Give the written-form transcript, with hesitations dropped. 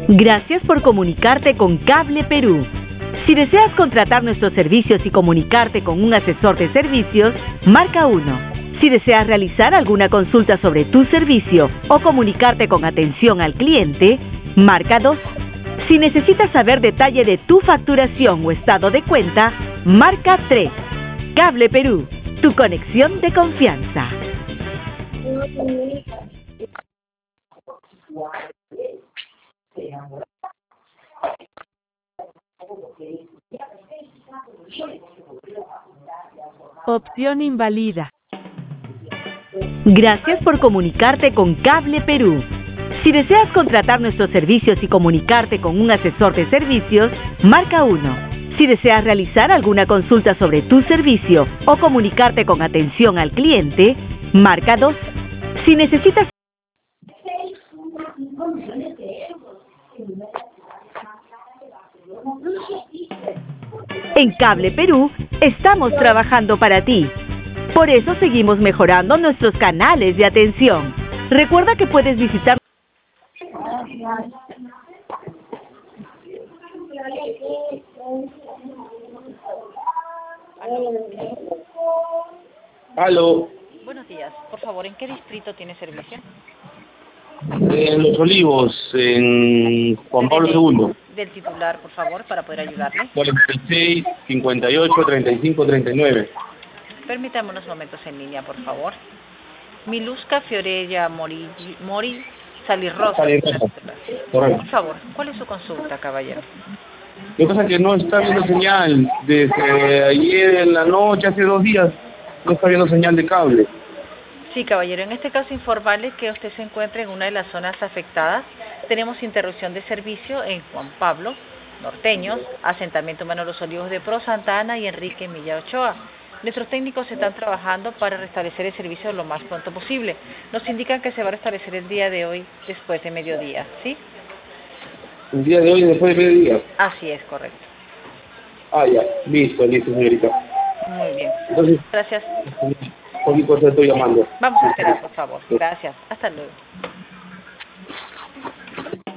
Gracias por comunicarte con Cable Perú. Si deseas contratar nuestros servicios y comunicarte con un asesor de servicios, marca 1. Si deseas realizar alguna consulta sobre tu servicio o comunicarte con atención al cliente, marca 2. Si necesitas saber detalle de tu facturación o estado de cuenta, marca 3. Cable Perú, tu conexión de confianza. Opción invalida. Gracias por comunicarte con Cable Perú. Si deseas contratar nuestros servicios y comunicarte con un asesor de servicios, marca 1. Si deseas realizar alguna consulta sobre tu servicio o comunicarte con atención al cliente, marca 2. Si necesitas... En Cable Perú estamos trabajando para ti. Por eso seguimos mejorando nuestros canales de atención. Recuerda que puedes visitar... Aló, Buenos días. Por favor, ¿en qué distrito tiene servicio? en Los Olivos, en Juan Pablo II. Del titular, por favor, para poder ayudarle. 46, 58, 35, 39. Permítame unos momentos en línea, por favor. Miluska Fiorella Mori Salirrosa. Salirrosa. Por Correcto. favor, ¿cuál es su consulta, caballero? Lo que pasa es que no está viendo señal desde ayer en la noche, hace 2 días, no está viendo señal de cable. Sí, caballero, en este caso informarle que usted se encuentra en una de las zonas afectadas. Tenemos interrupción de servicio en Juan Pablo, Norteños, Asentamiento Humano Los Olivos de Pro, Santa Ana y Enrique Milla Ochoa. Nuestros técnicos están trabajando para restablecer el servicio lo más pronto posible. Nos indican que se va a restablecer el día de hoy después de mediodía, ¿sí? El día de hoy, después de mediodía. Así es, correcto. Ah, ya, listo, señorita. Muy bien. Entonces, Gracias. cualquier cosa estoy llamando. Vamos a esperar, por favor. Gracias. Hasta luego.